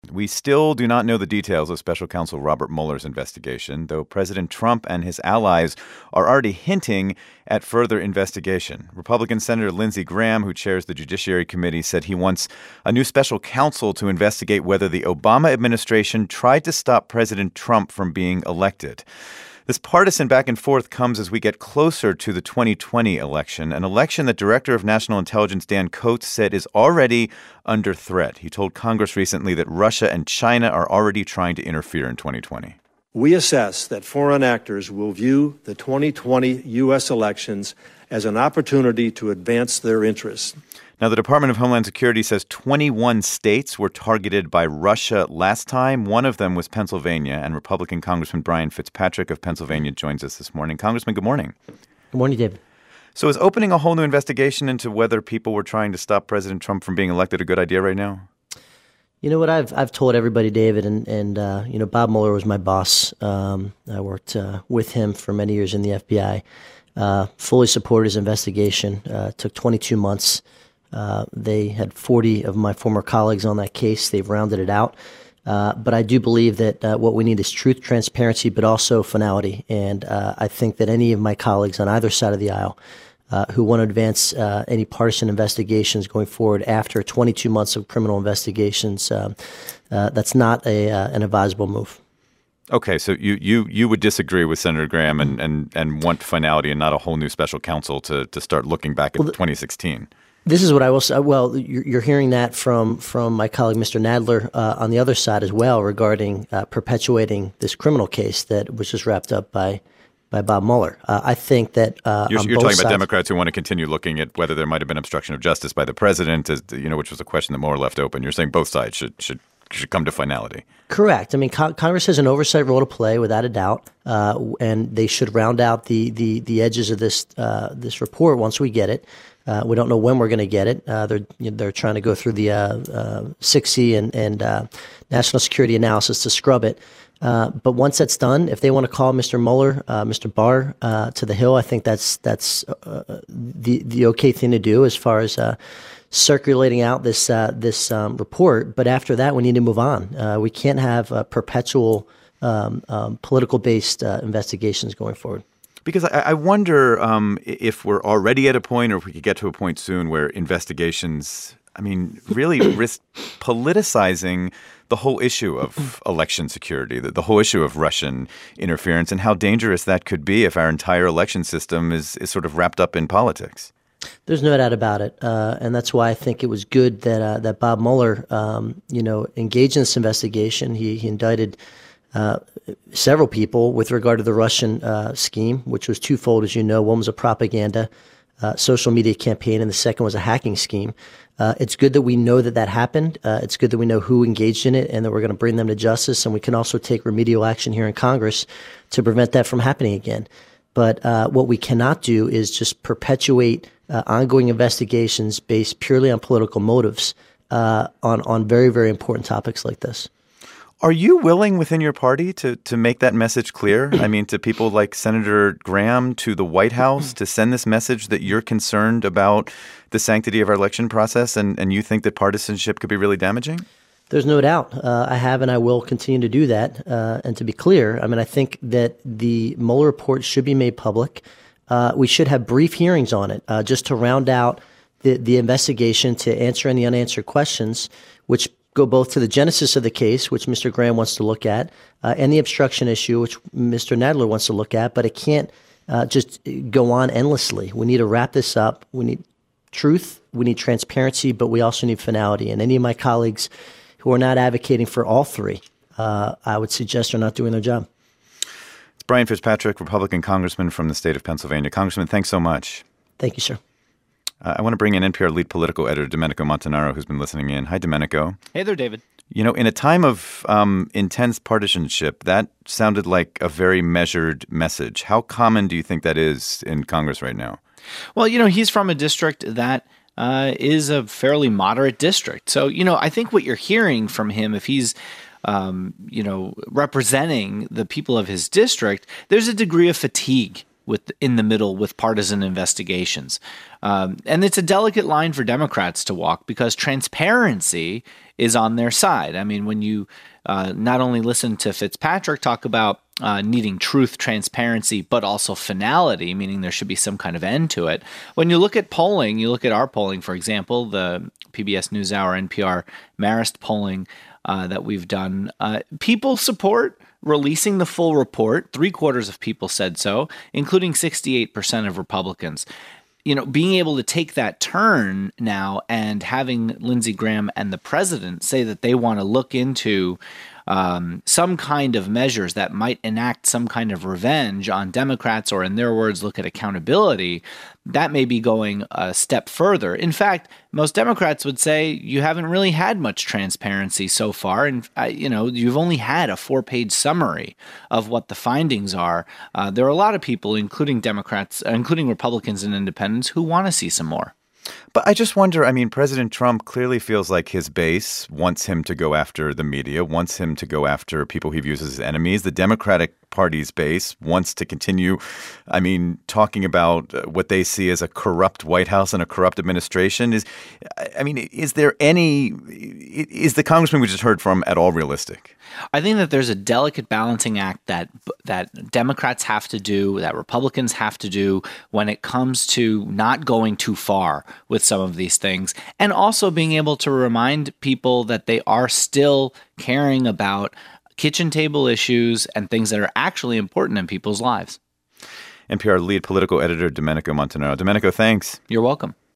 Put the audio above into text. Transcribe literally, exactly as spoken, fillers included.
We still do not know the details of Special Counsel Robert Mueller's investigation, though President Trump and his allies are already hinting at further investigation. Republican Senator Lindsey Graham, who chairs the Judiciary Committee, said he wants a new special counsel to investigate whether the Obama administration tried to stop President Trump from being elected. This partisan back and forth comes as we get closer to the twenty twenty election, an election that Director of National Intelligence Dan Coats said is already under threat. He told Congress recently that Russia and China are already trying to interfere in twenty twenty. We assess that foreign actors will view the twenty twenty U S elections as an opportunity to advance their interests. Now, the Department of Homeland Security says twenty-one states were targeted by Russia last time. One of them was Pennsylvania, and Republican Congressman Brian Fitzpatrick of Pennsylvania joins us this morning. Congressman, good morning. Good morning, David. So is opening a whole new investigation into whether people were trying to stop President Trump from being elected a good idea right now? You know what I've I've told everybody, David, and, and uh, you know, Bob Mueller was my boss. Um, I worked uh, with him for many years in the F B I. Uh, fully supported his investigation. Uh, it took twenty-two months. Uh, they had forty of my former colleagues on that case. They've rounded it out. Uh, but I do believe that uh, what we need is truth, transparency, but also finality. And uh, I think that any of my colleagues on either side of the aisle uh, who want to advance uh, any partisan investigations going forward after twenty-two months of criminal investigations, uh, uh, that's not a uh, an advisable move. Okay, so you, you, you would disagree with Senator Graham and, and, and want finality and not a whole new special counsel to, to start looking back at well, twenty sixteen. This is what I will say. Well, you're hearing that from, from my colleague, Mister Nadler, uh, on the other side as well, regarding uh, perpetuating this criminal case that was just wrapped up by by Bob Mueller. Uh, I think that uh, you're, on you're both talking sides, about Democrats who want to continue looking at whether there might have been obstruction of justice by the president, as, you know, which was a question that Mueller left open. You're saying both sides should should should come to finality. Correct. I mean, co- Congress has an oversight role to play, without a doubt, uh, and they should round out the the the edges of this uh, this report once we get it. Uh, we don't know when we're going to get it. Uh, they're they're trying to go through the uh, uh, six C and, and uh, national security analysis to scrub it. Uh, but once that's done, if they want to call Mister Mueller, uh, Mister Barr uh, to the Hill, I think that's that's uh, the the okay thing to do as far as uh, circulating out this uh, this um, report. But after that, we need to move on. Uh, we can't have uh, perpetual um, um, political based uh, investigations going forward. Because I, I wonder um, if we're already at a point, or if we could get to a point soon where investigations, I mean, really risk politicizing the whole issue of election security, the, the whole issue of Russian interference, and how dangerous that could be if our entire election system is, is sort of wrapped up in politics. There's no doubt about it, uh, and that's why I think it was good that uh, that Bob Mueller, um, you know, engaged in this investigation. He, he indicted Uh, several people with regard to the Russian uh, scheme, which was twofold, as you know. One was a propaganda uh, social media campaign, and the second was a hacking scheme. Uh, it's good that we know that that happened. Uh, it's good that we know who engaged in it and that we're going to bring them to justice. And we can also take remedial action here in Congress to prevent that from happening again. But uh, what we cannot do is just perpetuate uh, ongoing investigations based purely on political motives uh, on, on very, very important topics like this. Are you willing within your party to, to make that message clear? I mean, to people like Senator Graham, to the White House, to send this message that you're concerned about the sanctity of our election process and, and you think that partisanship could be really damaging? There's no doubt. Uh, I have and I will continue to do that. Uh, and to be clear, I mean, I think that the Mueller report should be made public. Uh, we should have brief hearings on it uh, just to round out the, the investigation, to answer any unanswered questions, which go both to the genesis of the case, which Mister Graham wants to look at, uh, and the obstruction issue, which Mister Nadler wants to look at. But it can't uh, just go on endlessly. We need to wrap this up. We need truth. We need transparency, but we also need finality. And any of my colleagues who are not advocating for all three, uh, I would suggest are not doing their job. It's Brian Fitzpatrick, Republican congressman from the state of Pennsylvania. Congressman, thanks so much. Thank you, sir. Uh, I want to bring in N P R lead political editor Domenico Montanaro, who's been listening in. Hi, Domenico. Hey there, David. You know, in a time of um, intense partisanship, that sounded like a very measured message. How common do you think that is in Congress right now? Well, you know, he's from a district that uh, is a fairly moderate district. So, you know, I think what you're hearing from him, if he's, um, you know, representing the people of his district, there's a degree of fatigue with in the middle with partisan investigations. Um, and it's a delicate line for Democrats to walk because transparency is on their side. I mean, when you uh, not only listen to Fitzpatrick talk about uh, needing truth, transparency, but also finality, meaning there should be some kind of end to it. When you look at polling, you look at our polling, for example, the P B S NewsHour, N P R, Marist polling uh, that we've done, uh, people support releasing the full report. Three quarters of people said so, including sixty-eight percent of Republicans. You know, being able to take that turn now and having Lindsey Graham and the president say that they want to look into um, some kind of measures that might enact some kind of revenge on Democrats, or in their words, look at accountability, that may be going a step further. In fact, most Democrats would say you haven't really had much transparency so far. And, uh, you know, you've only had a four-page summary of what the findings are. Uh, there are a lot of people, including Democrats, uh, including Republicans and independents, who want to see some more. But I just wonder, I mean, President Trump clearly feels like his base wants him to go after the media, wants him to go after people he views as his enemies. The Democratic Party's base wants to continue, I mean, talking about what they see as a corrupt White House and a corrupt administration. Is, I mean, is there any, is the congressman we just heard from at all realistic? I think that there's a delicate balancing act that that Democrats have to do, that Republicans have to do when it comes to not going too far with some of these things, and also being able to remind people that they are still caring about kitchen table issues and things that are actually important in people's lives. N P R lead political editor Domenico Montanaro. Domenico, thanks. You're welcome.